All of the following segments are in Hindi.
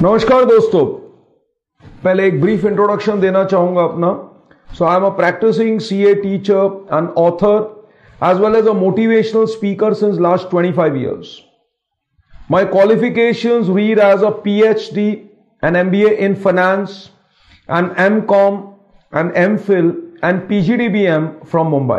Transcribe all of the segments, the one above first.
नमस्कार दोस्तों, पहले एक ब्रीफ इंट्रोडक्शन देना चाहूंगा अपना। So I am a practising CA teacher and author as well as a motivational speaker since last 25 years. My qualifications read as a PhD, an MBA in finance, an MCom, an MPhil and PGDBM from Mumbai.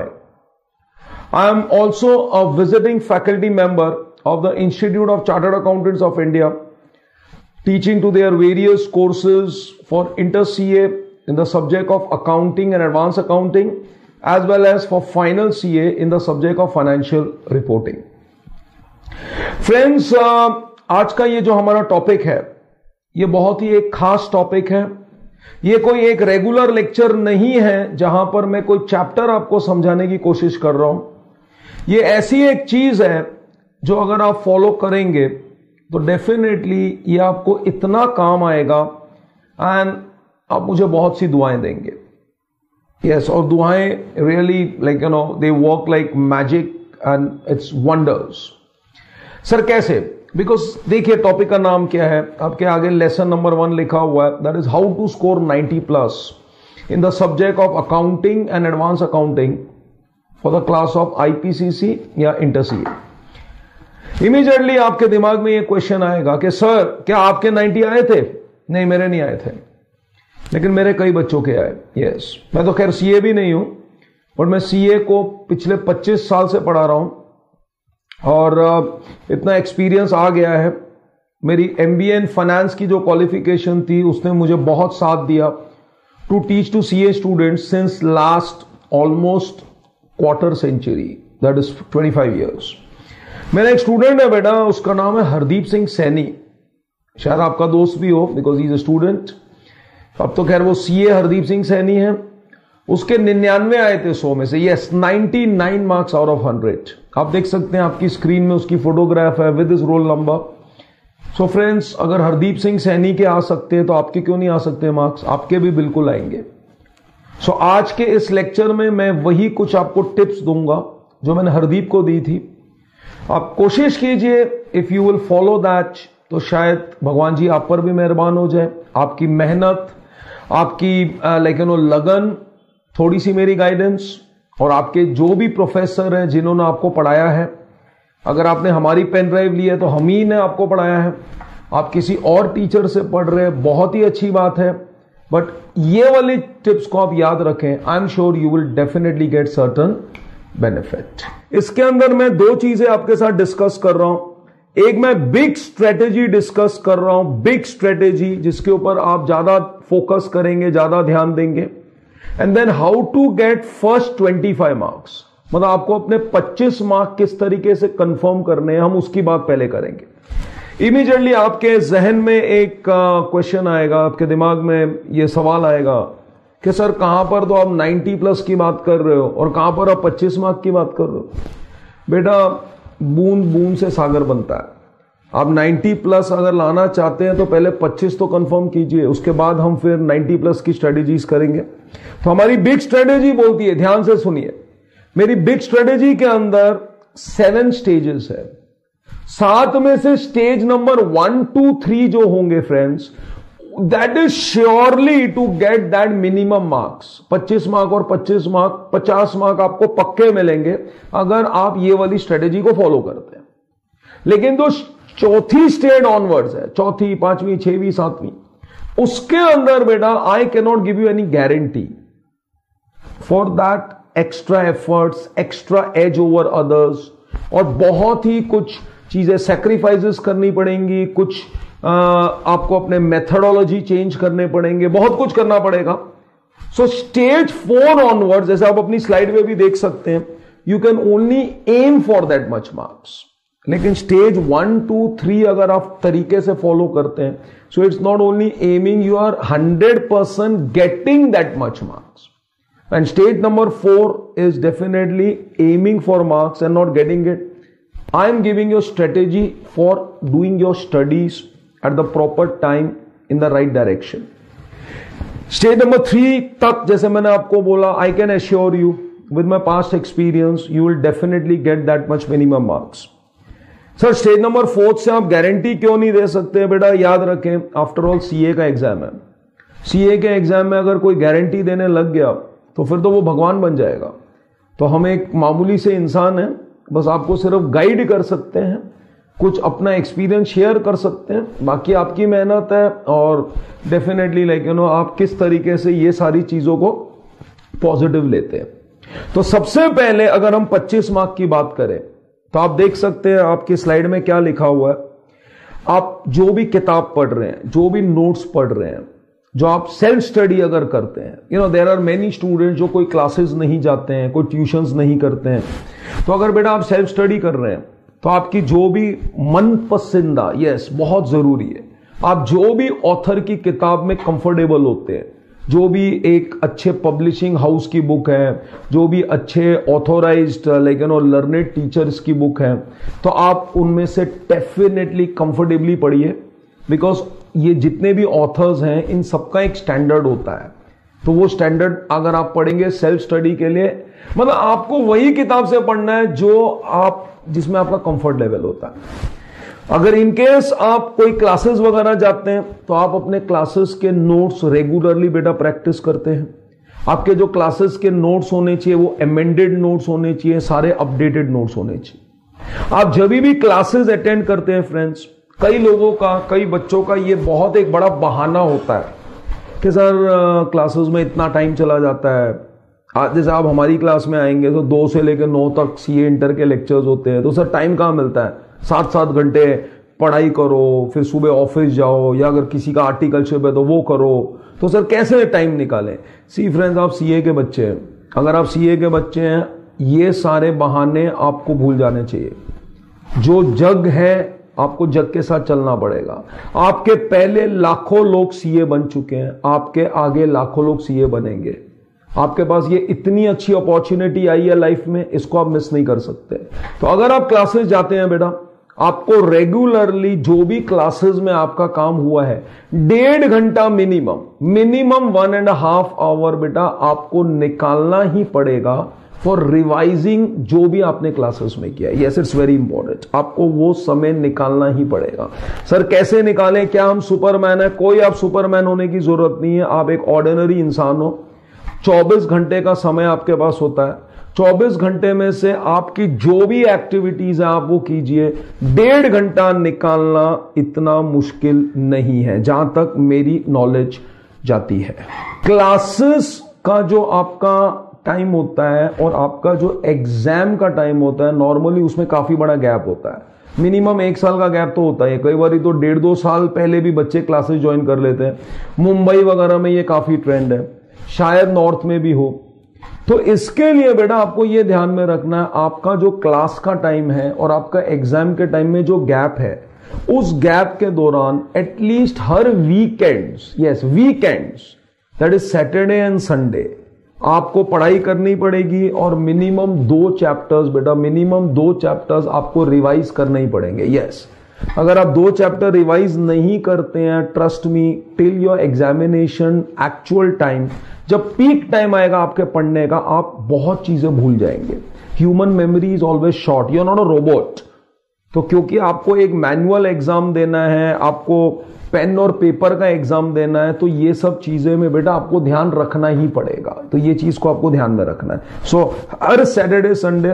I am also a visiting faculty member of the Institute of Chartered Accountants of India, teaching to their various courses for inter-CA in the subject of accounting and advanced accounting, as well as for final CA in the subject of financial reporting. Friends, आज का ये जो हमारा टॉपिक है ये बहुत ही एक खास टॉपिक है। ये कोई एक रेगुलर लेक्चर नहीं है जहां पर मैं कोई चैप्टर आपको समझाने की कोशिश कर रहा हूं। ये ऐसी एक चीज है जो अगर आप फॉलो करेंगे तो डेफिनेटली ये आपको इतना काम आएगा एंड आप मुझे बहुत सी दुआएं देंगे। यस, और दुआएं really like they work like magic and it's wonders. Sir कैसे? बिकॉज देखिए टॉपिक का नाम क्या है, आपके आगे लेसन नंबर 1 लिखा हुआ है, that is how to score 90+ in the subject of accounting and advance accounting for the class of IPCC या इंटर-सीए। इमीडिएटली आपके दिमाग में ये क्वेश्चन आएगा कि सर क्या आपके 90 आए थे? नहीं, मेरे नहीं आए थे, लेकिन मेरे कई बच्चों के आए। यस, मैं तो खैर सीए भी नहीं हूं, बट मैं सीए को पिछले 25 साल से पढ़ा रहा हूं और इतना एक्सपीरियंस आ गया है। मेरी एमबीए इन फाइनेंस की जो क्वालिफिकेशन थी उसने मुझे बहुत साथ दिया to teach to CA students since last almost quarter century, that is 25 years। मेरा एक स्टूडेंट है बेटा, उसका नाम है हरदीप सिंह सैनी, शायद आपका दोस्त भी हो because he is a student. अब तो खैर वो सीए हरदीप सिंह सैनी है। उसके 99 आए थे 100 में से। Yes, 99 marks out of 100। आप देख सकते हैं, आपकी स्क्रीन में उसकी फोटोग्राफ है with his roll number. So friends, अगर हरदीप सिंह सैनी के आ सकते हैं तो आपके क्यों नहीं आ सकते मार्क्स? आपके भी बिल्कुल आएंगे। सो आज के इस लेक्चर में मैं वही कुछ आपको टिप्स दूंगा जो मैंने हरदीप को दी थी। आप कोशिश कीजिए, if you will follow that, तो शायद भगवान जी आप पर भी मेहरबान हो जाए। आपकी मेहनत, आपकी लगन, थोड़ी सी मेरी गाइडेंस और आपके जो भी प्रोफेसर हैं जिन्होंने आपको पढ़ाया है, अगर आपने हमारी पेन ड्राइव ली है तो हम ही ने आपको पढ़ाया है। आप किसी और टीचर से पढ़ रहे हैं, बहुत ही अच्छी बात है, बट ये वाली टिप्स को आप याद रखें। I am sure you will definitely get certain benefit. इसके अंदर मैं 2 चीजें आपके साथ डिस्कस कर रहा हूं। एक, मैं बिग स्ट्रेटेजी डिस्कस कर रहा हूं, बिग स्ट्रेटेजी जिसके ऊपर आप ज्यादा फोकस करेंगे, ज्यादा ध्यान देंगे। And then how to get first 25 marks, मतलब आपको अपने 25 मार्क किस तरीके से कंफर्म करने हैं, हम उसकी बात पहले करेंगे। इमीडिएटली आपके जहन में एक क्वेश्चन आएगा, आपके दिमाग में यह सवाल आएगा कि सर कहां पर तो आप 90+ की बात कर रहे हो और कहां पर आप 25 मार्क की बात कर रहे हो? बेटा, बूंद बूंद से सागर बनता है। आप 90+ अगर लाना चाहते हैं तो पहले 25 तो कंफर्म कीजिए, उसके बाद हम फिर 90+ की स्ट्रेटेजीज करेंगे। तो हमारी बिग स्ट्रेटेजी बोलती है, ध्यान से सुनिए, मेरी बिग स्ट्रेटेजी के अंदर 7 स्टेजेस है। 7 में से स्टेज नंबर 1, 2, 3 जो होंगे friends, that is surely to get that minimum marks. 25 mark और 25 मार्क, 50 मार्क आपको पक्के मिलेंगे अगर आप ये वाली स्ट्रेटेजी को फॉलो करते हैं। लेकिन जो चौथी स्टेज ऑनवर्ड्स है, चौथी, 5वीं, 6वीं, 7वीं, उसके अंदर बेटा I can not give you any guarantee for that extra efforts, extra edge over others, और बहुत ही कुछ चीजें सैक्रिफाइसेस करनी पड़ेंगी, कुछ आपको अपने मेथडोलॉजी चेंज करने पड़ेंगे, बहुत कुछ करना पड़ेगा। सो स्टेज 4 ऑनवर्ड, जैसे आप अपनी स्लाइड में भी देख सकते हैं, you can only aim for that much marks. लेकिन स्टेज 1, 2, 3 अगर आप तरीके से फॉलो करते हैं, so it's not only aiming, you are 100% getting that much marks. And stage number 4 is definitely aiming for marks and not getting it. I am giving your strategy for doing your studies at the proper time in the right direction. Stage number 3 तक, जैसे मैंने आपको बोला, I can assure you with my past experience, you will definitely get that much minimum marks. Sir stage number 4 से आप गारंटी क्यों नहीं दे सकते? बेटा याद रखें, आफ्टर ऑल सीए का एग्जाम है। सीए के एग्जाम में अगर कोई गारंटी देने लग गया तो फिर तो वो भगवान बन जाएगा। तो हम एक मामूली से इंसान हैं, बस आपको सिर्फ गाइड कर सकते हैं, कुछ अपना एक्सपीरियंस शेयर कर सकते हैं, बाकी आपकी मेहनत है और डेफिनेटली आप किस तरीके से ये सारी चीजों को पॉजिटिव लेते हैं। तो सबसे पहले अगर हम 25 मार्क की बात करें तो आप देख सकते हैं आपकी स्लाइड में क्या लिखा हुआ है। आप जो भी किताब पढ़ रहे हैं, जो भी नोट्स पढ़ रहे हैं, जो आप सेल्फ स्टडी अगर करते हैं, देयर आर मेनी स्टूडेंट जो कोई क्लासेस नहीं जाते हैं, कोई ट्यूशंस नहीं करते हैं, तो अगर बेटा आप सेल्फ स्टडी कर रहे हैं तो आपकी जो भी मन पसंदा, यस बहुत जरूरी है, आप जो भी ऑथर की किताब में कंफर्टेबल होते हैं, जो भी एक अच्छे पब्लिशिंग हाउस की बुक है, जो भी अच्छे ऑथोराइज्ड लर्नेड टीचर्स की बुक है, तो आप उनमें से डेफिनेटली कंफर्टेबली पढ़िए। बिकॉज ये जितने भी ऑथर्स हैं इन सबका एक स्टैंडर्ड होता है, तो वो स्टैंडर्ड अगर आप पढ़ेंगे सेल्फ स्टडी के लिए, मतलब आपको वही किताब से पढ़ना है जिसमें आपका कंफर्ट लेवल होता है। अगर इनकेस आप कोई क्लासेस वगैरह जाते हैं तो आप अपने क्लासेस के नोट्स रेगुलरली बेटा प्रैक्टिस करते हैं। आपके जो क्लासेस के नोट्स होने चाहिए वो अमेंडेड नोट्स होने चाहिए, सारे अपडेटेड नोट्स होने चाहिए। आप जब भी क्लासेस अटेंड करते हैं फ्रेंड्स, कई लोगों का, कई बच्चों का ये बहुत एक बड़ा बहाना होता है कि सर क्लासेस में इतना टाइम चला जाता है। जैसे आप हमारी क्लास में आएंगे तो 2 से लेकर 9 तक सीए इंटर के लेक्चर्स होते हैं, तो सर टाइम कहाँ मिलता है? 7-7 घंटे पढ़ाई करो, फिर सुबह ऑफिस जाओ, या अगर किसी का आर्टिकलशिप है तो वो करो, तो सर कैसे टाइम निकालें? सी फ्रेंड्स, आप सीए के बच्चे हैं, अगर आप सीए के बच्चे हैं, ये सारे बहाने आपको भूल जाने चाहिए। जो जग है आपको जग के साथ चलना पड़ेगा। आपके पहले लाखों लोग सीए बन चुके हैं, आपके आगे लाखों लोग सीए बनेंगे। आपके पास ये इतनी अच्छी अपॉर्चुनिटी आई है लाइफ में, इसको आप मिस नहीं कर सकते। तो अगर आप क्लासेस जाते हैं बेटा, आपको रेगुलरली जो भी क्लासेस में आपका काम हुआ है 1.5 घंटा मिनिमम 1.5 आवर बेटा आपको निकालना ही पड़ेगा फॉर रिवाइजिंग जो भी आपने क्लासेस में किया। यस, इट्स वेरी इंपॉर्टेंट, आपको वो समय निकालना ही पड़ेगा। सर कैसे निकालें? क्या हम सुपरमैन है? कोई आप सुपरमैन होने की जरूरत नहीं है, आप एक ऑर्डिनरी इंसान हो। 24 घंटे का समय आपके पास होता है, 24 घंटे में से आपकी जो भी एक्टिविटीज है आप वो कीजिए। 1.5 घंटा निकालना इतना मुश्किल नहीं है, जहां तक मेरी नॉलेज जाती है। क्लासेस का जो आपका टाइम होता है और आपका जो एग्जाम का टाइम होता है, नॉर्मली उसमें काफी बड़ा गैप होता है। मिनिमम 1 साल का गैप तो होता है, कई बार तो 1.5-2 साल पहले भी बच्चे क्लासेस ज्वाइन कर लेते हैं। मुंबई वगैरह में ये काफी ट्रेंड है, शायद नॉर्थ में भी हो। तो इसके लिए बेटा आपको ये ध्यान में रखना है, आपका जो क्लास का टाइम है और आपका एग्जाम के टाइम में जो गैप है, उस गैप के दौरान एटलीस्ट हर weekends, yes weekends, that is Saturday and Sunday, आपको पढ़ाई करनी पड़ेगी और मिनिमम 2 चैप्टर्स बेटा, मिनिमम 2 चैप्टर्स आपको रिवाइज करने ही पड़ेंगे। यस, अगर आप 2 चैप्टर रिवाइज नहीं करते हैं, trust me, till your examination actual time, जब पीक टाइम आएगा आपके पढ़ने का, आप बहुत चीजें भूल जाएंगे। Human memory is always short, you are not a robot. तो क्योंकि आपको एक मैनुअल एग्जाम देना है, आपको पेन और पेपर का एग्जाम देना है, तो ये सब चीजें में बेटा आपको ध्यान रखना ही पड़ेगा। तो ये चीज को आपको ध्यान में रखना है। सो हर सैटरडे संडे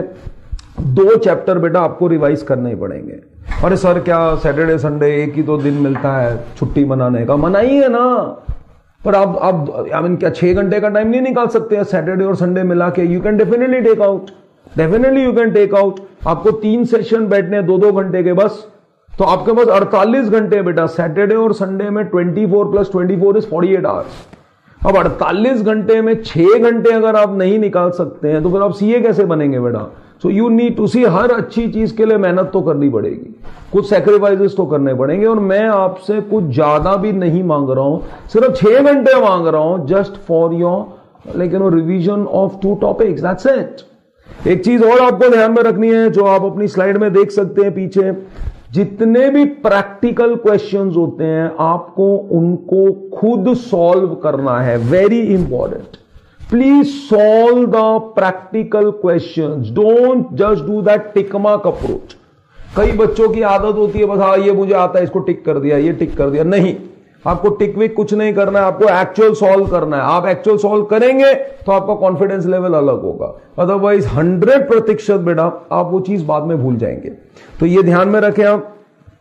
2 चैप्टर बेटा आपको रिवाइज करने ही पड़ेंगे। अरे सर क्या सैटरडे संडे एक ही तो दिन मिलता है छुट्टी मनाने का? मनाइए ना, पर आप आई मीन क्या 6 घंटे का टाइम नहीं निकाल सकते हैं सैटरडे और संडे मिला के? You can definitely take out, definitely you can take out. आपको 3 सेशन बैठने 2-2 घंटे के, बस तो आपके पास 48 घंटे बेटा। सैटरडे और संडे में 24 + 24 इज 48 आवर्स। अब 48 घंटे में 6 घंटे अगर आप नहीं निकाल सकते हैं तो फिर आप सीए कैसे बनेंगे बेटा? So you need to see, हर अच्छी चीज के लिए मेहनत तो करनी पड़ेगी, कुछ सैक्रिफाइसेस तो करने पड़ेंगे। और मैं आपसे कुछ ज्यादा भी नहीं मांग रहा हूं, सिर्फ 6 घंटे मांग रहा हूं, just for your revision of 2 topics, that's it. एक चीज और आपको ध्यान में रखनी है, जो आप अपनी स्लाइड में देख सकते हैं पीछे, जितने भी प्रैक्टिकल क्वेश्चंस होते हैं आपको उनको खुद सॉल्व करना है। Very important, please solve the practical questions, don't just do that tick mark approach कई बच्चों की आदत होती है बस हाँ ये मुझे आता है, इसको टिक कर दिया, ये टिक कर दिया। नहीं, आपको टिक विक कुछ नहीं करना है, आपको एक्चुअल सॉल्व करना है। आप एक्चुअल सॉल्व करेंगे तो आपका कॉन्फिडेंस लेवल अलग होगा, अदरवाइज 100% बेटा आप वो चीज बाद में भूल जाएंगे। तो ये ध्यान में रखें आप।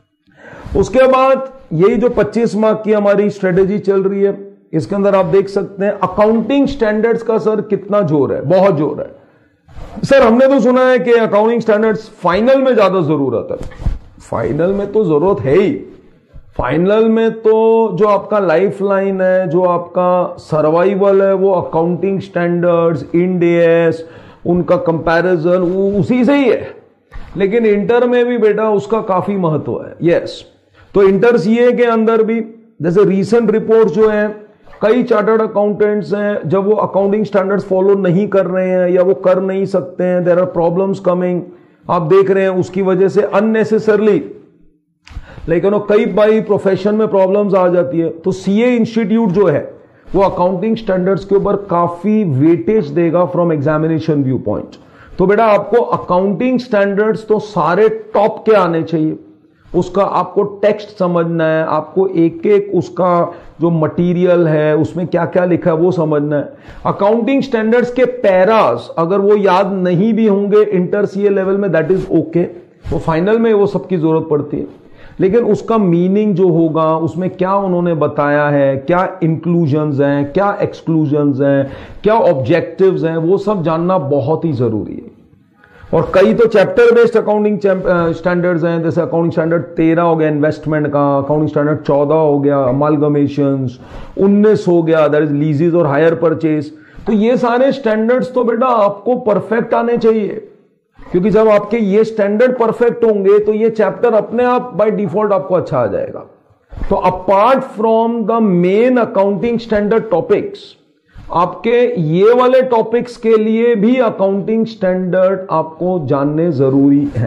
उसके बाद यही जो 25 मार्क की हमारी स्ट्रेटेजी चल रही है, इसके अंदर आप देख सकते हैं अकाउंटिंग स्टैंडर्ड्स का सर कितना जोर है, बहुत जोर है। सर हमने तो सुना है कि अकाउंटिंग स्टैंडर्ड्स फाइनल में ज्यादा जरूरत है। फाइनल में तो जरूरत है ही। फाइनल में तो जो आपका लाइफ लाइन है, जो आपका सर्वाइवल है, वो अकाउंटिंग स्टैंडर्ड्स, इंड एएस, उनका कंपैरिजन उसी से ही है। लेकिन इंटर में भी बेटा उसका काफी महत्व है। यस, तो इंटर सीए के अंदर भी जैसे रीसेंट रिपोर्ट जो है, कई चार्टर्ड अकाउंटेंट्स हैं जब वो अकाउंटिंग स्टैंडर्ड्स फॉलो नहीं कर रहे हैं या वो कर नहीं सकते हैं, देयर आर प्रॉब्लम्स कमिंग, आप देख रहे हैं उसकी वजह से अननेसेसरली, लेकिन कई बाई प्रोफेशन में प्रॉब्लम्स आ जाती है। तो सीए इंस्टीट्यूट जो है वो अकाउंटिंग स्टैंडर्ड्स के ऊपर काफी वेटेज देगा फ्रॉम एग्जामिनेशन व्यू पॉइंट। तो बेटा आपको अकाउंटिंग स्टैंडर्ड्स तो सारे टॉप के आने चाहिए। उसका आपको टेक्स्ट समझना है, आपको एक एक उसका जो मटेरियल है उसमें क्या क्या लिखा है वो समझना है। अकाउंटिंग स्टैंडर्ड्स के पैरास अगर वो याद नहीं भी होंगे इंटर सीए लेवल में, दैट इज ओके। तो फाइनल में वो सबकी जरूरत पड़ती है, लेकिन उसका मीनिंग जो होगा, उसमें क्या उन्होंने बताया है, क्या इंक्लूजन्स हैं, क्या एक्सक्लूजन्स हैं, क्या ऑब्जेक्टिव्स हैं, वो सब जानना बहुत ही जरूरी है। और कई तो चैप्टर बेस्ड अकाउंटिंग स्टैंडर्ड्स हैं, जैसे अकाउंटिंग स्टैंडर्ड 13 हो गया इन्वेस्टमेंट का, अकाउंटिंग स्टैंडर्ड 14 हो गया अमालगमेशंस, 19 हो गया दैट इज लीजेस और हायर परचेज। तो ये सारे स्टैंडर्ड्स तो बेटा आपको परफेक्ट आने चाहिए, क्योंकि जब आपके ये स्टैंडर्ड परफेक्ट होंगे तो ये चैप्टर अपने आप बाय डिफॉल्ट आपको अच्छा आ जाएगा। तो apart from the main accounting standard topics, आपके ये वाले टॉपिक्स के लिए भी अकाउंटिंग स्टैंडर्ड आपको जानने जरूरी है।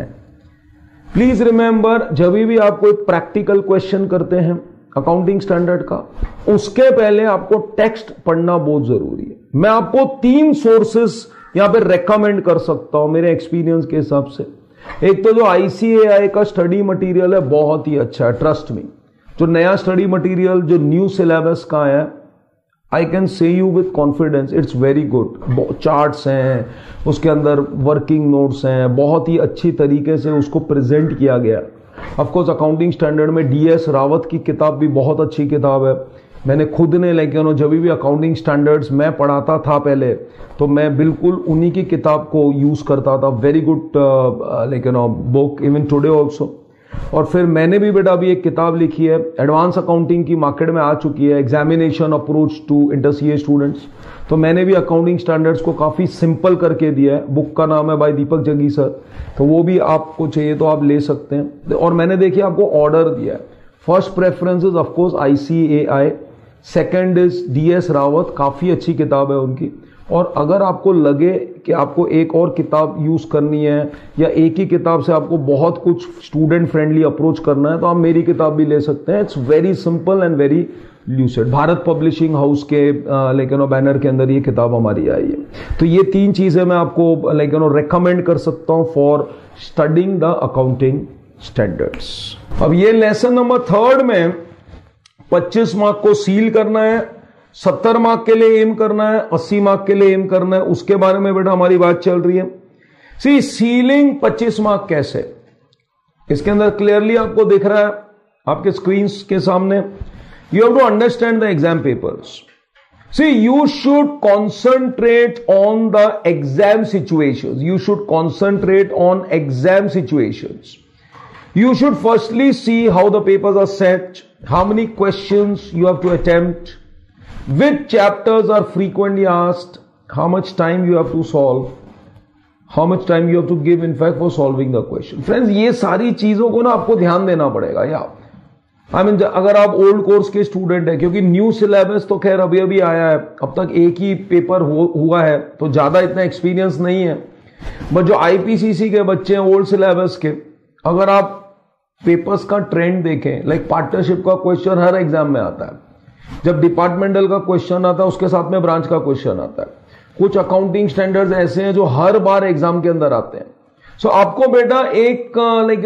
प्लीज रिमेंबर, जब भी आप कोई प्रैक्टिकल क्वेश्चन करते हैं अकाउंटिंग स्टैंडर्ड का, उसके पहले आपको टेक्स्ट पढ़ना बहुत जरूरी है। मैं आपको 3 सोर्सेस यहां पे रेकमेंड कर सकता हूं मेरे एक्सपीरियंस के हिसाब से। एक तो जो आईसीएआई का स्टडी मटेरियल है बहुत ही अच्छा है, ट्रस्ट मी। जो नया स्टडी मटेरियल जो न्यू सिलेबस का है, I can say you with confidence it's very good. Charts हैं उसके अंदर, वर्किंग नोट्स हैं, बहुत ही अच्छी तरीके से उसको प्रेजेंट किया गया। ऑफकोर्स अकाउंटिंग स्टैंडर्ड में डीएस रावत की किताब भी बहुत अच्छी किताब है। मैंने खुद ने, लेकिन जब भी अकाउंटिंग स्टैंडर्ड्स मैं पढ़ाता था पहले, तो मैं बिल्कुल उन्हीं की किताब को यूज करता था। वेरी गुड लेकिन बुक इवन टुडे ऑल्सो। और फिर मैंने भी बेटा अभी एक किताब लिखी है, एडवांस अकाउंटिंग की, मार्केट में आ चुकी है, examination approach to inter CA students. तो मैंने भी अकाउंटिंग स्टैंडर्ड्स को काफी सिंपल करके दिया है। बुक का नाम है बाय दीपक जग्गी सर, तो वो भी आपको चाहिए तो आप ले सकते हैं। और मैंने देखिए आपको ऑर्डर दिया है, first preference is of course ICAI, second is DS Rawat, काफी अच्छी किताब है उनकी। और अगर आपको लगे कि आपको एक और किताब यूज करनी है या एक ही किताब से आपको बहुत कुछ स्टूडेंट फ्रेंडली अप्रोच करना है, तो आप मेरी किताब भी ले सकते हैं। It's very simple and very lucid. Bharat publishing house के लेकिन बैनर के अंदर ये किताब हमारी आई है। तो ये 3 चीजें मैं आपको लेकिन रेकमेंड कर सकता हूं for studying the accounting standards. अब ये लेसन नंबर 3 में 25 मार्क को सील करना है, 70 मार्क के लिए एम करना है, 80 मार्क के लिए एम करना है। उसके बारे में बेटा हमारी बात चल रही है। सी सीलिंग 25 मार्क कैसे, इसके अंदर क्लियरली आपको दिख रहा है आपके स्क्रीन के सामने। You have to understand the exam papers. See you should concentrate on the exam situations, you should concentrate on exam situations. You should firstly see how the papers are set, how many questions you have to attempt, which chapters are frequently asked, how much time you have to solve, how much time you have to give in fact for solving the question. Friends, ये सारी चीजों को ना आपको ध्यान देना पड़ेगा। या अगर आप ओल्ड कोर्स के स्टूडेंट हैं, क्योंकि न्यू सिलेबस तो खैर अभी अभी आया है, अब तक एक ही पेपर हुआ है, तो ज्यादा इतना एक्सपीरियंस नहीं है। बट जो आईपीसीसी के बच्चे हैं ओल्ड सिलेबस के, अगर आप पेपर्स का ट्रेंड देखें, लाइक पार्टनरशिप का क्वेश्चन हर एग्जाम में आता है, जब डिपार्टमेंटल का क्वेश्चन आता है उसके साथ में ब्रांच का क्वेश्चन आता है। कुछ अकाउंटिंग स्टैंडर्ड्स ऐसे हैं जो हर बार एग्जाम के अंदर आते हैं। सो आपको बेटा एक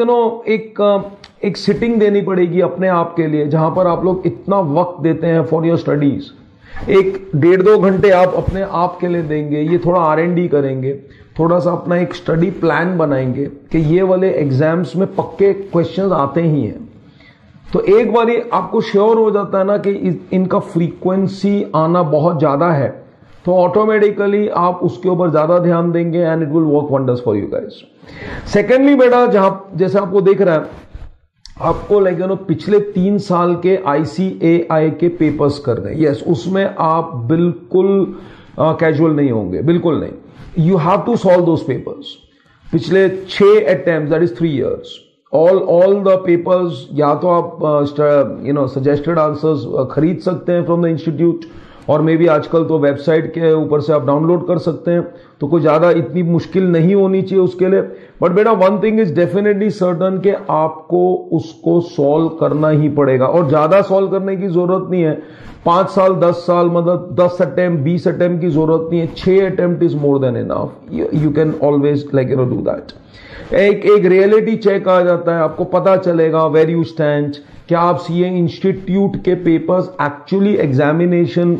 एक सिटिंग देनी पड़ेगी अपने आप के लिए, जहां पर आप लोग इतना वक्त देते हैं फॉर योर स्टडीज। 1-1.5-2 घंटे आप अपने आप के लिए देंगे, ये थोड़ा R&D करेंगे, थोड़ा सा अपना एक स्टडी प्लान बनाएंगे कि ये वाले एग्जाम्स में पक्के क्वेश्चंस आते ही हैं। तो एक बारी आपको श्योर हो जाता है ना कि इनका फ्रीक्वेंसी आना बहुत ज्यादा है, तो ऑटोमेटिकली आप उसके ऊपर ज्यादा ध्यान देंगे and it will work wonders for you guys. Secondly बेटा, जैसे आपको देख रहा है, आपको पिछले 3 साल के ICAI के पेपर्स कर रहे हैं। यस, उसमें आप बिल्कुल कैजुअल नहीं होंगे, बिल्कुल नहीं। You have to solve those papers. पिछले 6 attempt, that is 3 years, all the papers, या तो आप सजेस्टेड आंसर्स खरीद सकते हैं फ्रॉम द इंस्टीट्यूट, और मे बी आजकल तो वेबसाइट के ऊपर से आप डाउनलोड कर सकते हैं, तो कोई ज्यादा इतनी मुश्किल नहीं होनी चाहिए उसके लिए। बट बेटा, one thing is definitely certain कि आपको उसको सॉल्व करना ही पड़ेगा, और ज्यादा सॉल्व करने की जरूरत नहीं है। 5 साल 10 साल मतलब 10 अटेम्प्ट 20 अटेम्प्ट की जरूरत नहीं है। 6 attempt is more than enough. You can always do that. एक रियलिटी चेक आ जाता है, आपको पता चलेगा वेर यू स्टैंड, क्या आप सीए इंस्टीट्यूट के पेपर्स एक्चुअली एग्जामिनेशन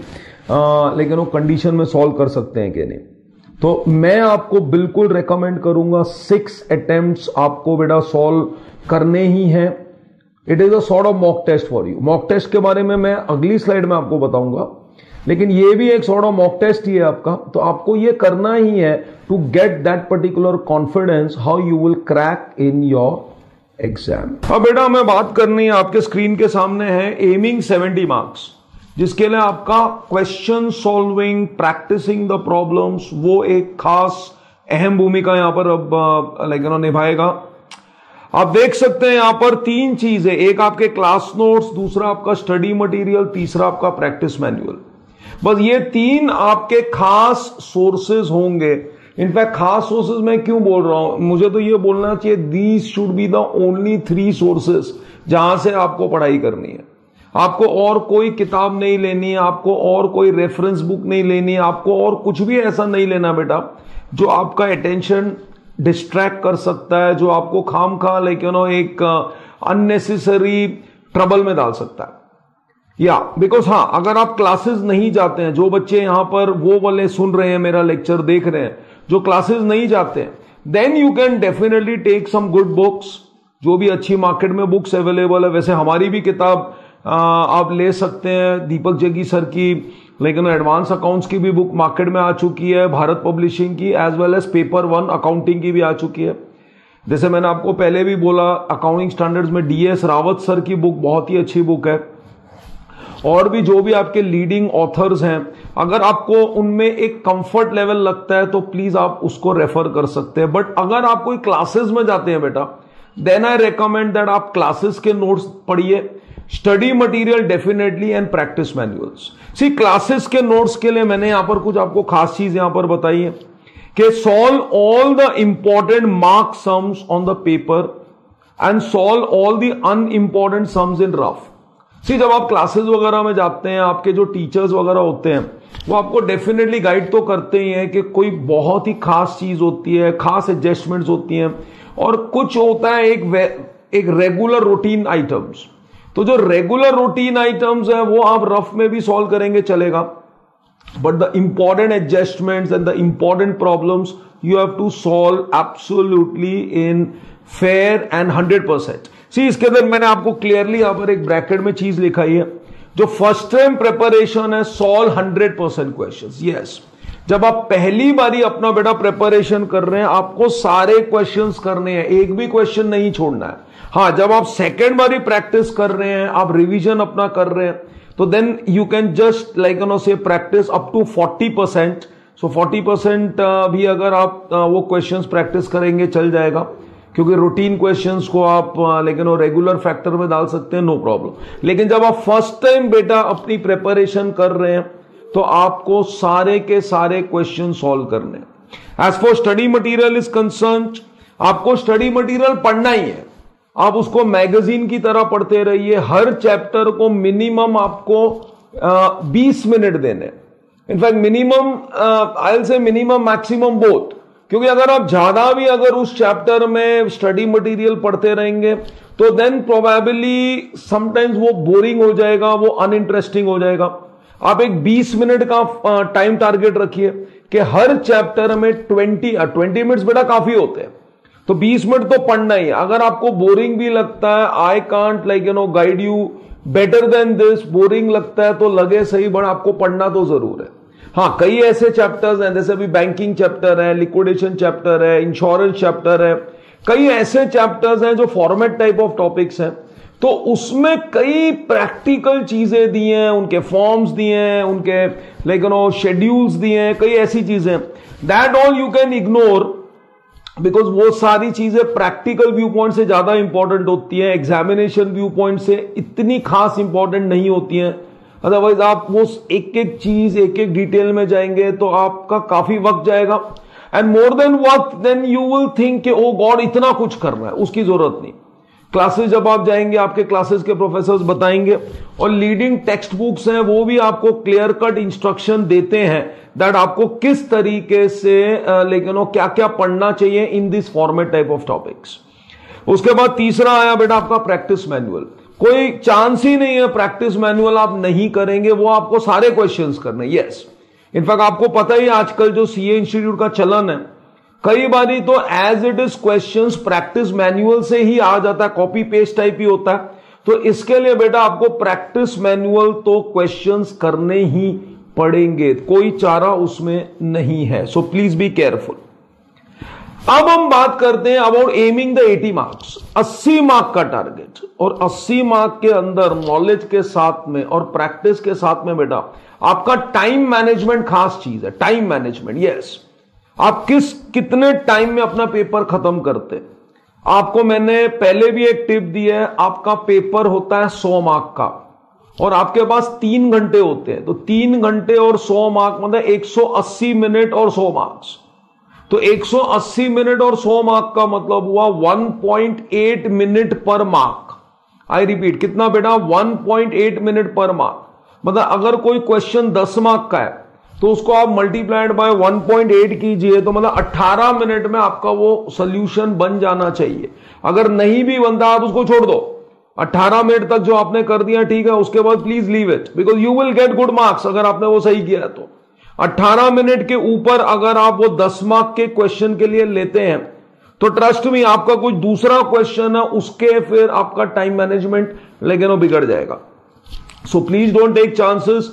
कंडीशन में सॉल्व कर सकते हैं कि नहीं। तो मैं आपको बिल्कुल रेकमेंड करूंगा 6 अटेम्प्ट्स आपको बेटा सॉल्व करने ही हैं। It is a sort of mock test for you. Mock test के बारे में मैं अगली स्लाइड में आपको बताऊंगा, लेकिन ये भी एक सॉर्ट ऑफ मॉक टेस्ट ही है आपका। तो आपको ये करना ही है to get that particular confidence how you will crack in your exam. अब बेटा हमें बात करनी है, आपके स्क्रीन के सामने है एमिंग 70 मार्क्स, जिसके लिए आपका question solving, practising the problems, वो एक खास अहम भूमिका यहां पर अब निभाएगा। आप देख सकते हैं यहां पर 3 चीजें, एक आपके क्लास नोट्स, दूसरा आपका स्टडी मटेरियल, तीसरा आपका प्रैक्टिस मैनुअल। बस ये 3 आपके खास सोर्सेज होंगे। इनफैक्ट खास सोर्सेज मैं क्यों बोल रहा हूं, मुझे तो ये बोलना चाहिए these should be the only 3 sources जहां से आपको पढ़ाई करनी है। आपको और कोई किताब नहीं लेनी है, आपको और कोई रेफरेंस बुक नहीं लेनी है, आपको और कुछ भी ऐसा नहीं लेना बेटा जो आपका अटेंशन डिस्ट्रैक्ट कर सकता है, जो आपको खामखा एक अननेसेसरी ट्रबल में डाल सकता है। या बिकॉज हाँ, अगर आप क्लासेस नहीं जाते हैं, जो बच्चे यहां पर वो वाले सुन रहे हैं, मेरा लेक्चर देख रहे हैं, जो क्लासेस नहीं जाते हैं, then you can definitely take some good books, जो भी अच्छी मार्केट में बुक्स अवेलेबल है। वैसे हमारी भी किताब आप ले सकते हैं, दीपक जगी सर की, लेकिन एडवांस अकाउंट्स की भी बुक मार्केट में आ चुकी है, भारत पब्लिशिंग की, as well as paper 1 accounting की भी आ चुकी है। जैसे मैंने आपको पहले भी बोला, अकाउंटिंग स्टैंडर्ड्स में DS रावत सर की बुक बहुत ही अच्छी बुक है, और भी जो भी आपके लीडिंग ऑथर्स हैं, अगर आपको उनमें एक कंफर्ट लेवल लगता है तो प्लीज आप उसको रेफर कर सकते हैं। बट अगर आप कोई क्लासेस में जाते हैं बेटा, देन आई रेकमेंड दैट आप क्लासेस के नोट्स पढ़िए, study material definitely, and practice manuals. See classes के नोट्स के लिए मैंने यहां पर कुछ आपको खास चीज यहां पर बताई है कि solve all the important mark sums on the paper and solve all the unimportant sums in rough. See जब आप क्लासेस वगैरह में जाते हैं, आपके जो टीचर्स वगैरह होते हैं वो आपको डेफिनेटली गाइड तो करते ही हैं कि कोई बहुत ही खास चीज होती है, खास एडजस्टमेंट्स होती हैं, और कुछ होता है एक रेगुलर रूटीन आइटम्स। तो जो रेगुलर रूटीन आइटम्स है वो आप रफ में भी सॉल्व करेंगे, चलेगा, but the important adjustments and the important problems you have to solve absolutely in fair and 100%। See इसके अंदर मैंने आपको क्लियरली यहां पर एक ब्रैकेट में चीज लिखाई है, जो फर्स्ट टाइम प्रिपरेशन है, सॉल्व 100% क्वेश्चंस। यस, जब आप पहली बारी अपना बेटा प्रिपरेशन कर रहे हैं, आपको सारे क्वेश्चंस करने हैं, एक भी क्वेश्चन नहीं छोड़ना है। हाँ, जब आप सेकेंड बारी प्रैक्टिस कर रहे हैं, आप रिवीजन अपना कर रहे हैं, तो then you can just say practice up to 40%। So 40% भी अगर आप वो क्वेश्चंस प्रैक्टिस करेंगे चल जाएगा, क्योंकि रूटीन क्वेश्चंस को आप रेगुलर फैक्टर में डाल सकते हैं, नो प्रॉब्लम। लेकिन जब आप फर्स्ट टाइम बेटा अपनी प्रिपरेशन कर रहे हैं तो आपको सारे के सारे क्वेश्चन सॉल्व करने। As for study material is concern, आपको स्टडी मटेरियल पढ़ना ही है, आप उसको मैगजीन की तरह पढ़ते रहिए। हर चैप्टर को मिनिमम आपको 20 मिनट देने, in fact minimum I will say minimum maximum both क्योंकि अगर आप ज्यादा भी अगर उस चैप्टर में स्टडी मटेरियल पढ़ते रहेंगे तो देन प्रोबेबली समटाइम्स वो बोरिंग हो जाएगा, वो अनइंटरेस्टिंग हो जाएगा। आप एक 20 मिनट का टाइम टारगेट रखिए कि हर चैप्टर में 20 मिनट्स बेटा काफी होते हैं, तो 20 मिनट तो पढ़ना ही है। अगर आपको बोरिंग भी लगता है, I can't guide you better than this, boring लगता है तो लगे सही, बट आपको पढ़ना तो जरूर है। हाँ, कई ऐसे चैप्टर्स हैं, जैसे अभी बैंकिंग चैप्टर है, लिक्विडेशन चैप्टर है, इंश्योरेंस चैप्टर है, कई ऐसे चैप्टर्स हैं जो फॉर्मेट टाइप ऑफ टॉपिक्स हैं, तो उसमें कई प्रैक्टिकल चीजें दी हैं, उनके फॉर्म्स दिए हैं, उनके शेड्यूल्स दिए हैं, कई ऐसी चीजें, that all you can ignore, because वो सारी चीजें प्रैक्टिकल व्यू पॉइंट से ज्यादा इंपॉर्टेंट होती है, एग्जामिनेशन व्यू पॉइंट से इतनी खास इंपॉर्टेंट नहीं होती है। अदरवाइज आप वो एक एक चीज एक एक डिटेल में जाएंगे तो आपका काफी वक्त जाएगा, एंड मोर देन वक्त देन यू विल थिंक कि ओ गॉड इतना कुछ करना है, उसकी जरूरत नहीं। क्लासेस जब आप जाएंगे, आपके क्लासेस के प्रोफेसर्स बताएंगे, और लीडिंग टेक्स्ट बुक्स हैं वो भी आपको क्लियर कट इंस्ट्रक्शन देते हैं दैट आपको किस तरीके से क्या क्या पढ़ना चाहिए in this format type of topics. उसके बाद तीसरा आया बेटा आपका प्रैक्टिस मैनुअल। कोई चांस ही नहीं है प्रैक्टिस मैनुअल आप नहीं करेंगे, वो आपको सारे क्वेश्चंस करने। यस, इनफैक्ट आपको पता ही आजकल जो सीए इंस्टीट्यूट का चलन है, कई बारी तो as it is questions practice manual से ही आ जाता है, कॉपी पेस्ट टाइप ही होता है। तो इसके लिए बेटा आपको प्रैक्टिस मैनुअल तो क्वेश्चंस करने ही पड़ेंगे, कोई चारा उसमें नहीं है। So please be careful. अब हम बात करते हैं about aiming the 80 marks, 80 mark का टारगेट। और 80 मार्क के अंदर नॉलेज के साथ में और प्रैक्टिस के साथ में बेटा आपका टाइम मैनेजमेंट खास चीज है। टाइम मैनेजमेंट, यस, आप कितने टाइम में अपना पेपर खत्म करते। आपको मैंने पहले भी एक टिप दी है, आपका पेपर होता है 100 मार्क का और आपके पास 3 घंटे होते हैं, तो 3 घंटे और 100 मार्क मतलब 180 मिनट और 100 मार्क्स। तो 180 मिनट और 100 मार्क का मतलब हुआ 1.8 मिनट पर मार्क। आई रिपीट, कितना बेटा? 1.8 मिनट पर मार्क। मतलब अगर कोई क्वेश्चन 10 मार्क का है तो उसको आप मल्टीप्लाइड बाय 1.8 कीजिए, तो मतलब 18 मिनट में आपका वो सोल्यूशन बन जाना चाहिए। अगर नहीं भी बनता आप उसको छोड़ दो, 18 मिनट तक जो आपने कर दिया ठीक है, उसके बाद please leave it, because you will get good marks अगर आपने वो सही किया है। तो 18 मिनट के ऊपर अगर आप वो 10 मार्क के क्वेश्चन के लिए लेते हैं तो ट्रस्ट मी आपका कोई दूसरा क्वेश्चन है उसके फिर आपका टाइम मैनेजमेंट लेकिन वो बिगड़ जाएगा। So please don't take chances.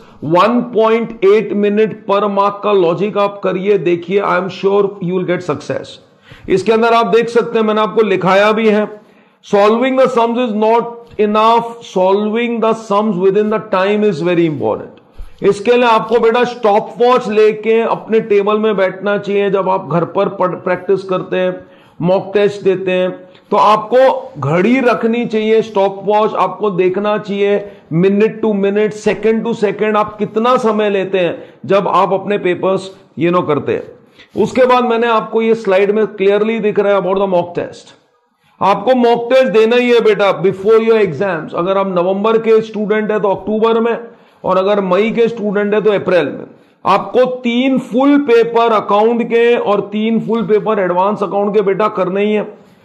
1.8 minute पर मार्क का लॉजिक आप करिए, देखिए, I am sure you will get success. इसके अंदर आप देख सकते हैं, मैंने आपको लिखाया भी है, solving the sums is not enough, solving the sums within the time is very important. इसके लिए आपको बेटा स्टॉप वॉच लेके अपने टेबल में बैठना चाहिए। जब आप घर पर प्रैक्टिस करते हैं, मॉक टेस्ट देते हैं, तो आपको घड़ी रखनी चाहिए, स्टॉप वॉच आपको देखना चाहिए, minute to minute, second to second आप कितना समय लेते हैं जब आप अपने पेपर्स करते हैं। उसके बाद मैंने आपको ये स्लाइड में क्लियरली दिख रहा है अबाउट द मॉक टेस्ट। आपको मॉक टेस्ट देना ही है बेटा बिफोर योर एग्जाम्स। अगर आप नवंबर के स्टूडेंट है तो अक्टूबर में, और अगर मई के स्टूडेंट है तो अप्रैल में। आपको 3 फुल पेपर अकाउंट के और 3 फुल पेपर एडवांस अकाउंट के बेटा करने ही है।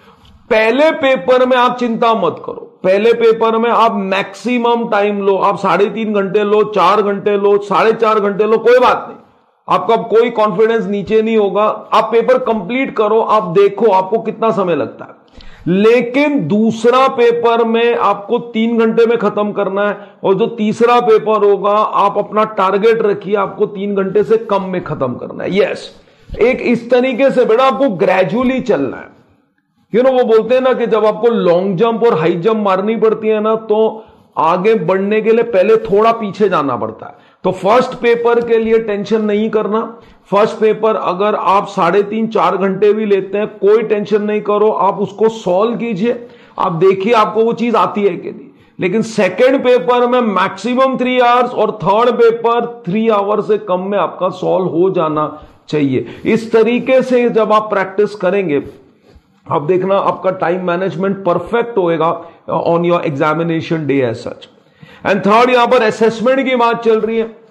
पहले पेपर में आप चिंता मत करो, पहले पेपर में आप मैक्सिमम टाइम लो, आप 3.5 घंटे लो, 4 घंटे लो, 4.5 घंटे लो, कोई बात नहीं, आपका कोई कॉन्फिडेंस नीचे नहीं होगा। आप पेपर कंप्लीट करो, आप देखो आपको कितना समय लगता है। लेकिन दूसरा पेपर में आपको 3 घंटे में खत्म करना है, और जो तीसरा पेपर होगा आप अपना टारगेट रखिए, आपको 3 घंटे से कम में खत्म करना है। यस, एक इस तरीके से बेटा आपको ग्रेजुअली चलना है। वो बोलते हैं ना कि जब आपको लॉन्ग जंप और हाई जंप मारनी पड़ती है ना, तो आगे बढ़ने के लिए पहले थोड़ा पीछे जाना पड़ता है। तो फर्स्ट पेपर के लिए टेंशन नहीं करना। फर्स्ट पेपर अगर आप 3.5-4 घंटे भी लेते हैं, कोई टेंशन नहीं करो, आप उसको सॉल्व कीजिए, आप देखिए आपको वो चीज आती है कि नहीं। लेकिन सेकेंड पेपर में मैक्सिमम 3 आवर्स और थर्ड पेपर 3 आवर्स से कम में आपका सॉल्व हो जाना चाहिए। इस तरीके से जब आप प्रैक्टिस करेंगे, अब देखना आपका टाइम मैनेजमेंट परफेक्ट होएगा on your examination day as such. And third, यहां पर असेसमेंट की बात चल रही है।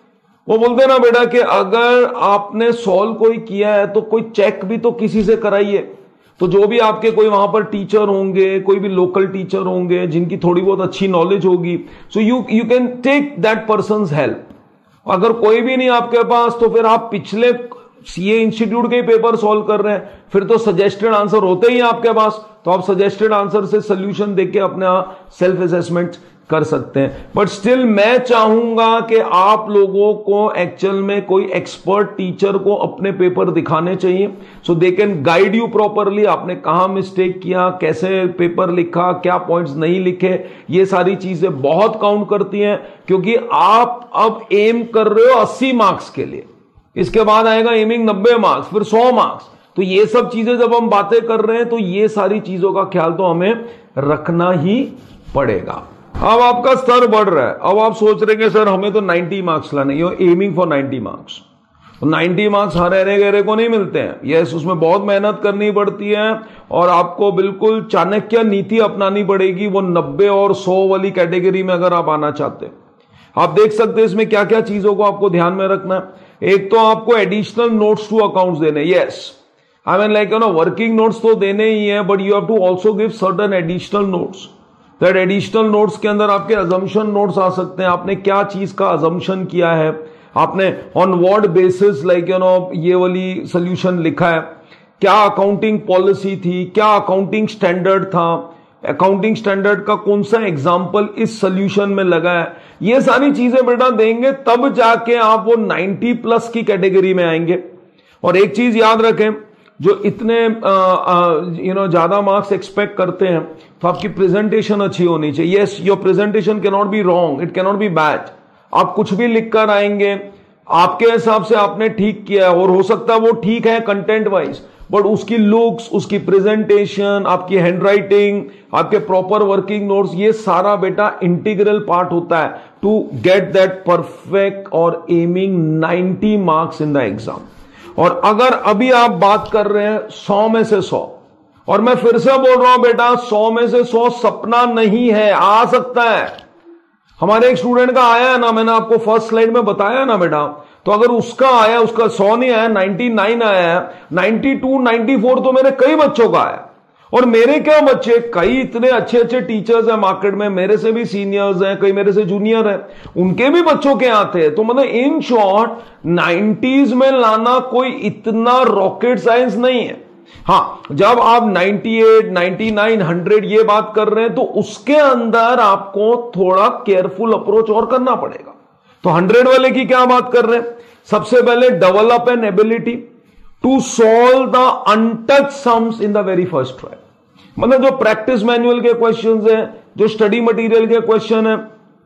वो बोलते हैं ना बेटा कि अगर आपने सॉल्व कोई किया है तो कोई चेक भी तो किसी से कराइए। तो जो भी आपके कोई वहां पर टीचर होंगे, कोई भी लोकल टीचर होंगे जिनकी थोड़ी बहुत अच्छी नॉलेज होगी, so you can take that person's help. अगर कोई भी नहीं आपके पास तो फिर आप पिछले सीए इंस्टीट्यूट के ही पेपर सॉल्व कर रहे हैं, फिर तो सजेस्टेड आंसर होते ही आपके पास, तो आप सजेस्टेड आंसर से सोल्यूशन देख के अपना सेल्फ असेसमेंट कर सकते हैं। बट स्टिल मैं चाहूंगा कि आप लोगों को एक्चुअल में कोई एक्सपर्ट टीचर को अपने पेपर दिखाने चाहिए, so they can guide you properly. आपने कहां मिस्टेक किया, कैसे पेपर लिखा, क्या पॉइंट्स नहीं लिखे, ये सारी चीजें बहुत काउंट करती हैं, क्योंकि आप अब एम कर रहे हो 80 मार्क्स के लिए, इसके बाद आएगा एमिंग 90 मार्क्स, फिर 100 मार्क्स। तो ये सब चीजें जब हम बातें कर रहे हैं तो ये सारी चीजों का ख्याल तो हमें रखना ही पड़ेगा। अब आपका स्तर बढ़ रहा है, अब आप सोच रहे हैं सर हमें तो 90 मार्क्स लाने, यू एमिंग फॉर 90 मार्क्स। तो 90 मार्क्स हर अरे गहरे को नहीं मिलते हैं, यस उसमें बहुत मेहनत करनी पड़ती है और आपको बिल्कुल चाणक्य नीति अपनानी पड़ेगी, वो 90 और 100 वाली कैटेगरी में अगर आप आना चाहते हैं। आप देख सकते हैं इसमें क्या क्या चीजों को आपको ध्यान में रखना है। एक तो आपको एडिशनल नोट्स टू अकाउंट्स देने, yes I mean like working notes तो देने ही है, but you have to also give certain additional notes. That additional notes के अंदर आपके अजम्पशन नोट्स आ सकते हैं, आपने क्या चीज का अजम्पशन किया है, आपने ऑन व्हाट बेसिस लाइक ये वाली सोल्यूशन लिखा है, क्या अकाउंटिंग पॉलिसी थी, क्या अकाउंटिंग स्टैंडर्ड था, अकाउंटिंग स्टैंडर्ड का कौन सा एग्जाम्पल इस सोल्यूशन में लगा है, ये सारी चीजें बेटा देंगे तब जाके आप वो 90 प्लस की कैटेगरी में आएंगे। और एक चीज याद रखें, जो इतने ज्यादा मार्क्स एक्सपेक्ट करते हैं तो आपकी प्रेजेंटेशन अच्छी होनी चाहिए। Yes your presentation can not be wrong, it can not be bad. आप कुछ भी लिख कर आएंगे, आपके हिसाब से आपने ठीक किया है और हो सकता है वो ठीक है कंटेंट वाइज, बट उसकी लुक्स, उसकी प्रेजेंटेशन, आपकी हैंडराइटिंग, आपके प्रॉपर वर्किंग नोट्स, ये सारा बेटा इंटीग्रल पार्ट होता है टू गेट दैट परफेक्ट और aiming 90 marks in the exam. और अगर अभी आप बात कर रहे हैं 100 में से 100, और मैं फिर से बोल रहा हूं बेटा 100 में से 100 सपना नहीं है, आ सकता है। हमारे एक स्टूडेंट का आया है ना, मैंने आपको फर्स्ट स्लाइड में बताया ना बेटा, तो अगर उसका आया, उसका 100 नहीं आया, 99 आया है, 92, 94 तो मेरे कई बच्चों का आया। और मेरे क्या बच्चे, कई इतने अच्छे अच्छे टीचर्स हैं मार्केट में, मेरे से भी सीनियर्स हैं, कई मेरे से जूनियर हैं, उनके भी बच्चों के आते हैं। तो मतलब इन शॉर्ट 90s में लाना कोई इतना रॉकेट साइंस नहीं है। हां, जब आप 98, 99, 100 ये बात कर रहे हैं तो उसके अंदर आपको थोड़ा केयरफुल अप्रोच और करना पड़ेगा। तो 100 वाले की क्या बात कर रहे हैं, सबसे पहले develop an ability to solve the untouched sums in the very first try. मतलब जो प्रैक्टिस मैनुअल के क्वेश्चंस हैं, जो स्टडी मटेरियल के क्वेश्चन हैं,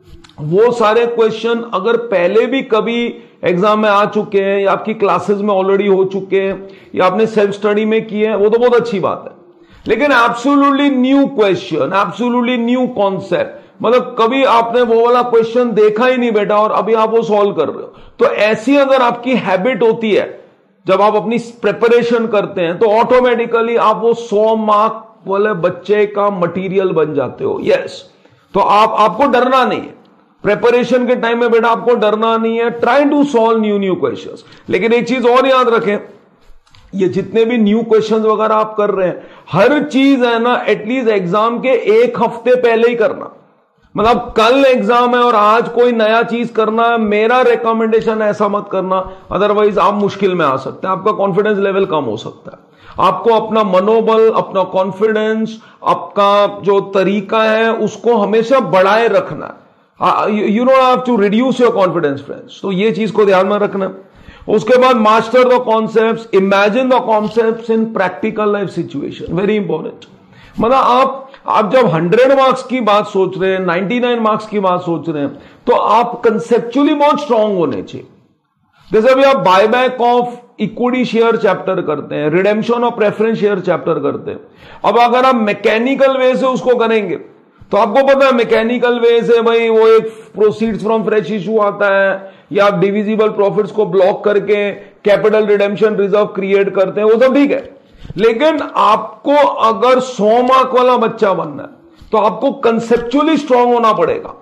वो सारे क्वेश्चन अगर पहले भी कभी एग्जाम में आ चुके हैं या आपकी क्लासेस में ऑलरेडी हो चुके हैं या आपने सेल्फ स्टडी में किए हैं, वो तो बहुत अच्छी बात है। लेकिन absolutely new question, absolutely new concept, मतलब कभी आपने वो वाला क्वेश्चन देखा ही नहीं बेटा और अभी आप वो सॉल्व कर रहे हो, तो ऐसी अगर आपकी हैबिट होती है, जब आप अपनी प्रिपरेशन करते हैं तो ऑटोमेटिकली आप वो 100 मार्क वाले बच्चे का मटेरियल बन जाते हो। यस, तो आपको डरना नहीं है प्रिपरेशन के टाइम में बेटा, आपको डरना नहीं है। Try to solve new questions. लेकिन एक चीज और याद रखें, ये जितने भी न्यू क्वेश्चंस वगैरह आप कर रहे हैं, हर चीज है ना एटलीस्ट एग्जाम के एक हफ्ते पहले ही करना। मतलब कल एग्जाम है और आज कोई नया चीज करना है, मेरा रिकमेंडेशन ऐसा मत करना, अदरवाइज आप मुश्किल में आ सकते हैं, आपका कॉन्फिडेंस लेवल कम हो सकता है। आपको अपना मनोबल, अपना कॉन्फिडेंस, आपका जो तरीका है उसको हमेशा बढ़ाए रखना है। You don't have to reduce your confidence friends. तो ये चीज को ध्यान में रखना। उसके बाद master the concepts, imagine the concepts in practical life situation, very important. मतलब आप जब 100 मार्क्स की बात सोच रहे हैं, 99 मार्क्स की बात सोच रहे हैं, तो आप कंसेप्चुअली बहुत स्ट्रांग होने चाहिए। जैसे अभी आप buyback of equity share chapter करते हैं, redemption of preference share chapter करते हैं। अब अगर आप मैकेनिकल वे से उसको करेंगे तो आपको पता है मैकेनिकल वे से भाई वो एक प्रोसीड्स फ्रॉम फ्रेश इशू आता है, या आप डिविजिबल प्रॉफिट्स को ब्लॉक करके कैपिटल रिडेम्पशन रिजर्व क्रिएट करते हैं, वो सब ठीक है। लेकिन आपको अगर 100 मार्क वाला बच्चा बनना है तो आपको कंसेप्चुअली स्ट्रांग होना पड़ेगा।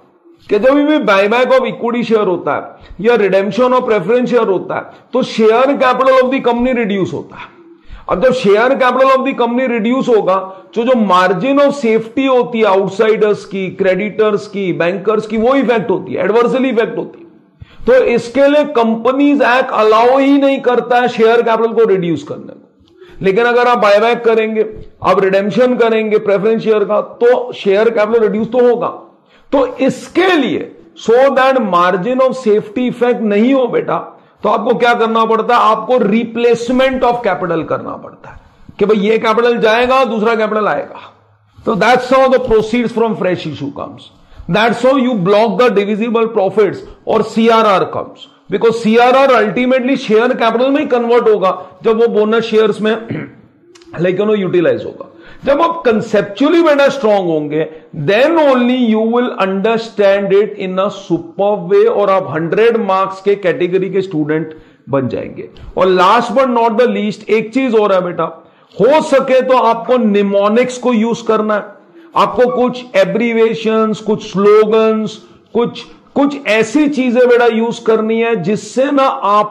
कि जब भी बायबैक ऑफ इक्विटी शेयर होता है या रिडेम्पशन ऑफ प्रेफरेंस शेयर होता है तो share capital of the company reduce होता है। अब जब share capital of the company reduce होगा तो जो मार्जिन ऑफ सेफ्टी होती है आउटसाइडर्स की, क्रेडिटर्स की, बैंकर्स की, वो इफेक्ट होती है, एडवर्सली इफेक्ट होती है। तो इसके लिए कंपनीज एक्ट अलाउ ही नहीं करता है शेयर कैपिटल को रिड्यूस करने को। लेकिन अगर आप बायबैक करेंगे, आप रिडेम्पशन करेंगे प्रेफरेंस शेयर का, तो शेयर कैपिटल रिड्यूस तो होगा। तो इसके लिए so that margin of safety effect नहीं हो बेटा, तो आपको क्या करना पड़ता है, आपको रिप्लेसमेंट ऑफ कैपिटल करना पड़ता है कि भाई ये कैपिटल जाएगा, दूसरा कैपिटल आएगा। तो that's how the proceeds from fresh issue comes, that's how you block the divisible profits और CRR comes, because CRR ultimately share capital में ही कन्वर्ट होगा जब वो बोनस शेयर्स में यूटिलाइज होगा। जब आप कंसेप्चुअली बेटा स्ट्रांग होंगे, then only you will understand it in a super way और आप 100 मार्क्स के कैटेगरी के स्टूडेंट बन जाएंगे। और last but not the least एक चीज और है बेटा, हो सके तो आपको निमोनिक्स को यूज करना है, आपको कुछ एब्रीवेशंस, कुछ स्लोगन्स, कुछ ऐसी चीजें बेटा यूज करनी है जिससे ना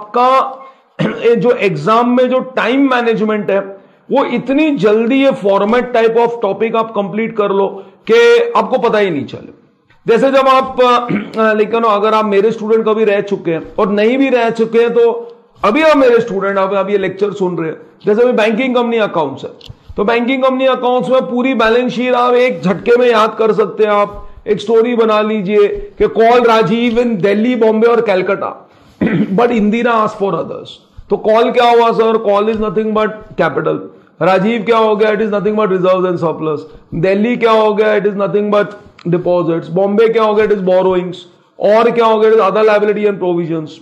आपका जो एग्जाम में जो टाइम मैनेजमेंट है वो इतनी जल्दी ये फॉर्मेट टाइप ऑफ टॉपिक आप कंप्लीट कर लो कि आपको पता ही नहीं चले। जैसे जब आप लेकिन अगर आप मेरे स्टूडेंट कभी रह चुके हैं और नहीं भी रह चुके हैं तो अभी आप मेरे स्टूडेंट आप ये लेक्चर सुन रहे हैं, जैसे अभी बैंकिंग कंपनी अकाउंट्स है, तो बैंकिंग कंपनी अकाउंट्स में पूरी बैलेंस शीट आप एक झटके में याद कर सकते हैं। आप एक स्टोरी बना लीजिए कि कॉल राजीव इन दिल्ली, बॉम्बे और Calcutta but Indira asked for others. तो कॉल क्या हुआ sir, call is nothing but capital. Rajiv क्या हो गया, it is nothing but reserves and surplus. Delhi क्या हो गया, it is nothing but deposits. Bombay क्या हो गया, इट इज बोरोइंग्स। और क्या हो गया, it is other liability and provisions.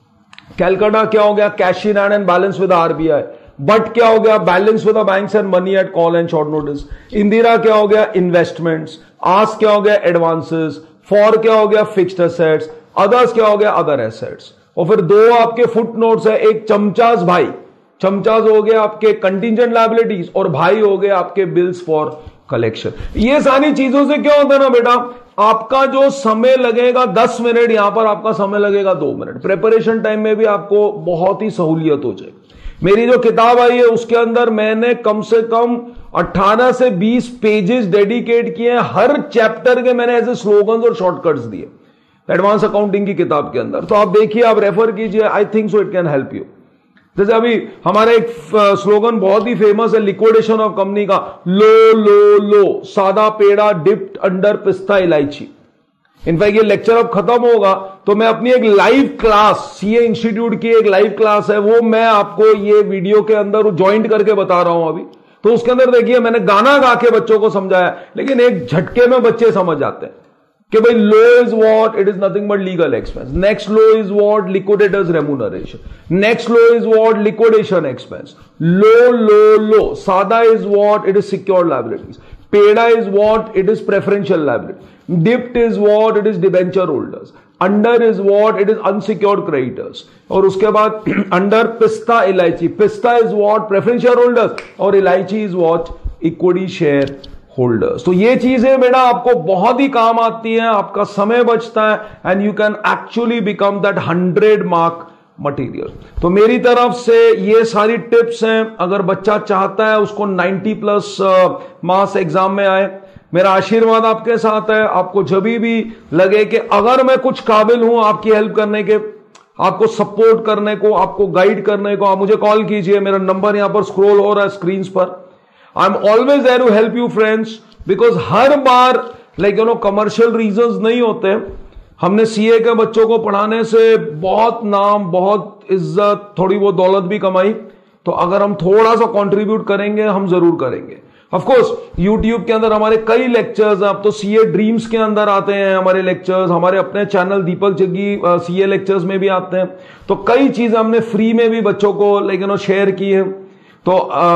Calcutta क्या हो गया, cash in hand and balance with RBI. But क्या हो गया, balance with the banks and money at call and short notice. Indira क्या हो गया, इन्वेस्टमेंट्स। आस्क क्या हो गया, एडवांसेस। फॉर क्या हो गया, फिक्स्ड एसेट्स। अदर्स क्या हो गया, अदर एसेट्स। और फिर दो आपके फुट नोट्स है, एक चमचास भाई, चमचास हो गए आपके कंटिजेंट लायबिलिटीज और भाई हो गए आपके बिल्स फॉर कलेक्शन। ये सारी चीजों से क्या होता है ना बेटा, आपका जो समय लगेगा 10 मिनट, यहां पर आपका समय लगेगा 2 मिनट। प्रिपरेशन टाइम में भी आपको बहुत ही सहूलियत हो जाए। मेरी जो किताब आई है उसके अंदर मैंने कम से कम 18 से 20 पेजेस डेडिकेट किए हैं। हर चैप्टर के मैंने ऐसे स्लोगन्स और शॉर्टकट्स दिए एडवांस अकाउंटिंग की किताब के अंदर। तो आप देखिए, आप रेफर कीजिए, I think so it can help you. जैसे अभी हमारा एक स्लोगन बहुत ही फेमस है लिक्विडेशन ऑफ कंपनी का, लो लो लो, सादा पेड़ा डिप्ड अंडर पिस्ता इलायची। इनफैक्ट ये लेक्चर अब खत्म होगा तो मैं अपनी एक लाइव क्लास, सीए इंस्टीट्यूट की एक लाइव क्लास है, वो मैं आपको ये वीडियो के अंदर ज्वाइंट करके बता रहा हूं अभी। तो उसके अंदर देखिए मैंने गाना गा के बच्चों को समझाया, लेकिन एक झटके में बच्चे समझ जाते हैं कि भाई लो is what, it is nothing but legal expense. Next लो is what, liquidator's remuneration. Next लो इज व्हाट, लिक्विडेशन एक्सपेंस। लो लो लो, सादा is what, it is secured liabilities. पेड़ा is what, it is preferential liability. डिप्ट is what, it is debenture holders. Under is what, it is unsecured creditors. और उसके बाद अंडर पिस्ता इलायची, पिस्ता इज व्हाट, प्रेफरेंशियल होल्डर्स, और इलायची is what, equity share holders. तो ये चीजें बेटा आपको बहुत ही काम आती है, आपका समय बचता है and you can actually become that 100 mark material. तो मेरी तरफ से ये सारी टिप्स हैं। अगर बच्चा चाहता है उसको 90+ मार्क्स एग्जाम में आए, मेरा आशीर्वाद आपके साथ है। आपको जब भी लगे कि अगर मैं कुछ काबिल हूं आपकी हेल्प करने के, आपको सपोर्ट करने को, आपको गाइड करने को, आप मुझे कॉल कीजिए। मेरा नंबर यहां पर स्क्रॉल हो रहा है स्क्रीन पर। I am always there to help you friends, because हर बार कमर्शियल रीजंस नहीं होते। हमने सीए के बच्चों को पढ़ाने से बहुत नाम, बहुत इज्जत, थोड़ी बहुत दौलत भी कमाई। तो अगर हम थोड़ा सा कंट्रीब्यूट करेंगे, हम जरूर करेंगे। ऑफ कोर्स यूट्यूब के अंदर हमारे कई लेक्चर्स हैं। अब तो सीए ड्रीम्स के अंदर आते हैं हमारे लेक्चर्स, हमारे अपने channel Deepak Jaggi CA lectures में भी आते हैं। तो कई चीजें हमने फ्री में भी बच्चों को शेयर की है। तो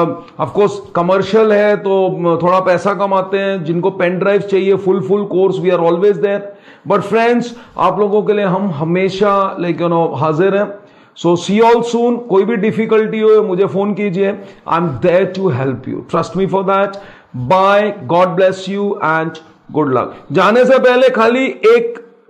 ऑफ कोर्स कमर्शियल है तो थोड़ा पैसा कमाते हैं। जिनको पेन ड्राइव चाहिए, full course, we are always there. But friends, आप लोगों के लिए हम हमेशा हाजिर हैं। So see all soon. कोई भी डिफिकल्टी हो मुझे फोन कीजिए, I am there to help you, trust me for that. Bye, God bless you and good luck. जाने से पहले खाली एक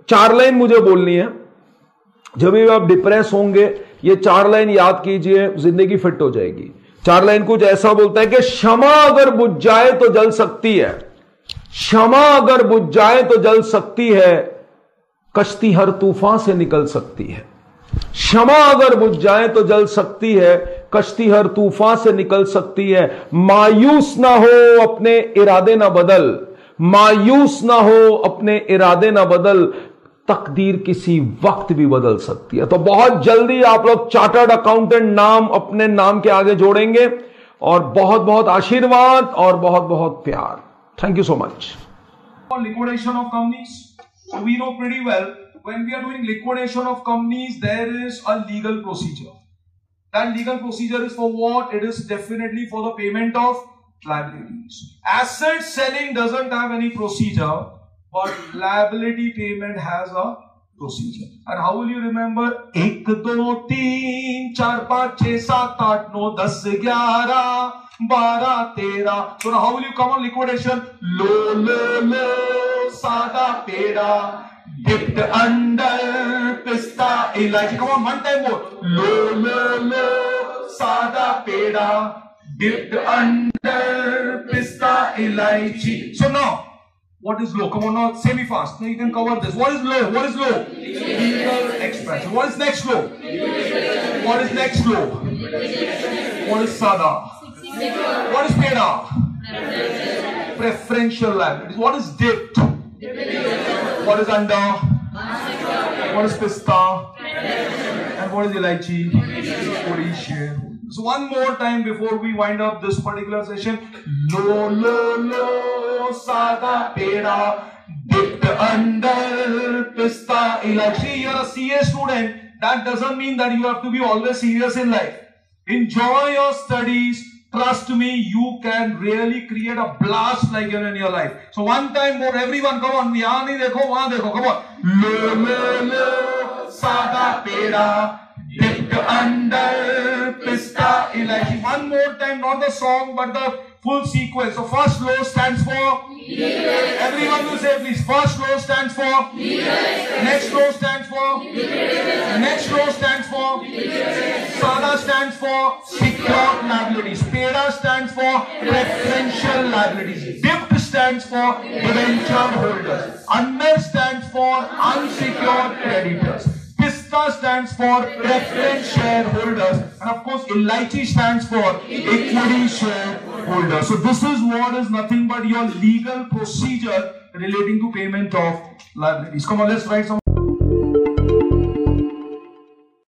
4 लाइन मुझे बोलनी है। जब भी आप डिप्रेस होंगे, ये 4 लाइन याद कीजिए, जिंदगी फिट हो जाएगी। 4 लाइन कुछ ऐसा बोलता है कि क्षमा अगर बुझ जाए तो जल सकती है, क्षमा अगर बुझ जाए तो जल सकती है, कश्ती हर तूफान से निकल सकती है। क्षमा अगर बुझ जाए तो जल सकती है, कश्ती हर तूफान से निकल सकती है। मायूस ना हो, अपने इरादे ना बदल, मायूस ना हो, अपने इरादे ना बदल, तकदीर किसी वक्त भी बदल सकती है। तो बहुत जल्दी आप लोग चार्टर्ड अकाउंटेंट नाम अपने नाम के आगे जोड़ेंगे, और बहुत बहुत आशीर्वाद और बहुत बहुत प्यार। Thank you so much. Liquidation of companies. So we know pretty well, when we are doing liquidation of companies, there is a legal procedure. That legal procedure is for what? It is definitely for the payment of liabilities. Asset selling doesn't have any procedure, but liability payment has a procedure. And how will you remember? 1 2 3 4 5 6 7 8 9 10 11 12 13. So now how will you come on liquidation? Lo sada peda dipped under pista elaichi. Come on, one time more. Lo sada peda dipped under pista elaichi. So now, what is low? Come on now, say me fast. Now you can cover this. What is low? What is low? Legal expense. What is next low? What is next low? What is sada? What is peda? Preferential liabilities. What is dipped? What is under? What is pista? And what is elaichi? Equity share. So one more time before we wind up this particular session. Lo sada peda dipped under pista elaichi. You're a CA student. That doesn't mean that you have to be always serious in life. Enjoy your studies. Trust me, you can really create a blast like in your life. So one time more, everyone, come on. Yahan nahi dekho, wahan dekho. Come on. Lo sada peda dipped under pista elaichi. One more time, not the song, but the full sequence. So first low stands for legal. Everyone will say please. First low stands for legal. Next low stands for legal. Next low stands for legal. Sada stands for secured liabilities. Peda stands for preferential liabilities. Dipped stands for debenture holders. Under stands for unsecured creditors. Pista stands for preference shareholders, and of course elaichi stands for equity shareholders. So this is what is nothing but your legal procedure relating to payment of liabilities. Come on, let's write some